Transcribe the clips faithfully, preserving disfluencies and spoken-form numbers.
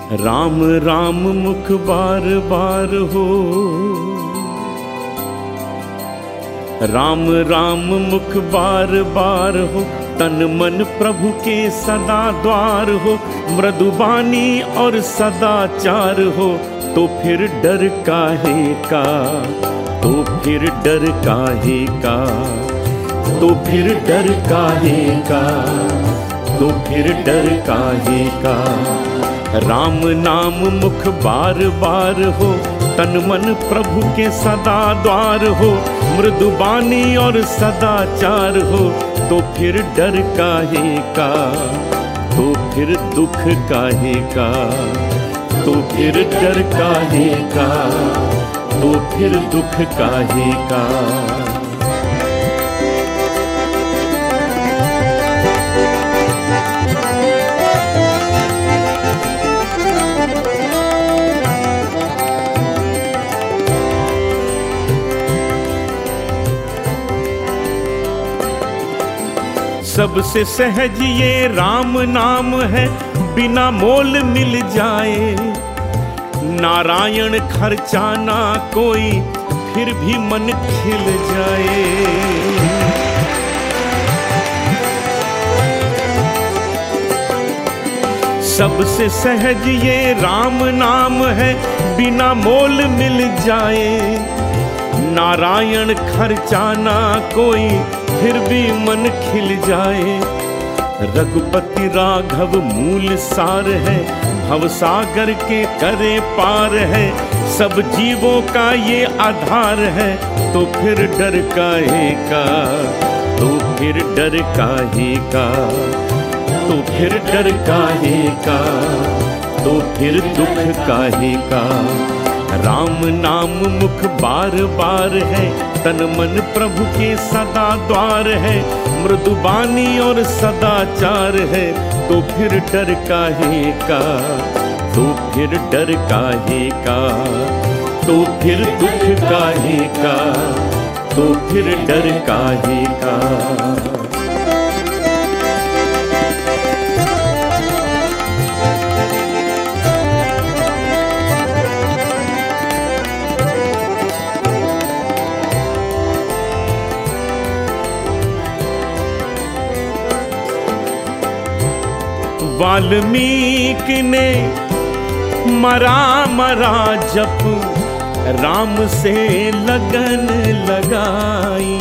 राम राम मुख बार बार हो, राम राम मुख बार बार हो, तन मन प्रभु के सदा द्वार हो, मृदुबानी और सदाचार हो, तो फिर डर काहे का, तो फिर डर काहे का, तो फिर डर काहे का, तो फिर डर काहे का। राम नाम मुख बार बार हो, तन मन प्रभु के सदा द्वार हो, मृदुबानी और सदाचार हो, तो फिर डर काहे का, तो फिर दुख काहे का, तो फिर डर काहे का, तो फिर दुख काहे का। सबसे सहज ये राम नाम है, बिना मोल मिल जाए, नारायण खर्चा ना कोई, फिर भी मन खिल जाए। सबसे सहज ये राम नाम है, बिना मोल मिल जाए, नारायण खर्चा ना कोई, फिर भी मन खिल जाए। रघुपति राघव मूल सार है, भवसागर के करे पार है, सब जीवों का ये आधार है, तो फिर डर काहे का, तो फिर डर काहे का, तो फिर डर काहे का, तो फिर दुख काहे का। राम नाम मुख बार बार है, तन मन प्रभु के सदा द्वार है, मृदुबानी और सदाचार है, तो फिर डर काहे का, तो फिर डर काहे का, तो फिर दुख काहे का, तो फिर डर काहे का। वाल्मीकि ने मरा मरा जप, राम से लगन लगाई,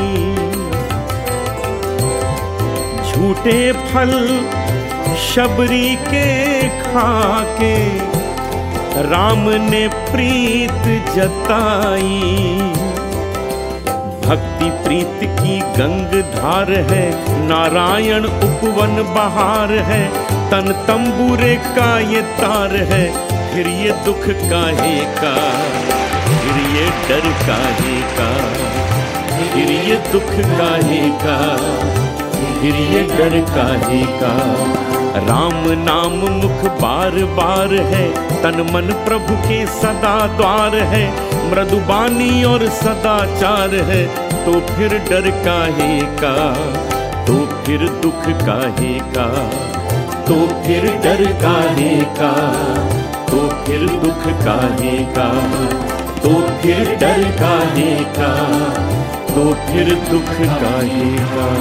झूठे फल शबरी के खाके, राम ने प्रीत जताई। भक्ति प्रीत की गंग धार है, नारायण उपवन बहार है, तन तंबूरे का ये तार है, फिर ये दुख काहे का, फिर ये डर काहे का, फिर ये दुख काहे का, फिर ये डर काहे का। राम नाम मुख बार बार है, तन मन प्रभु के सदा द्वार है, मृदुबानी और सदाचार है, तो फिर डर काहे का, तो फिर दुख काहे का, तो फिर डर काहे का, तो फिर दुख काहे का, तो फिर डर काहे का, तो फिर दुख काहे का।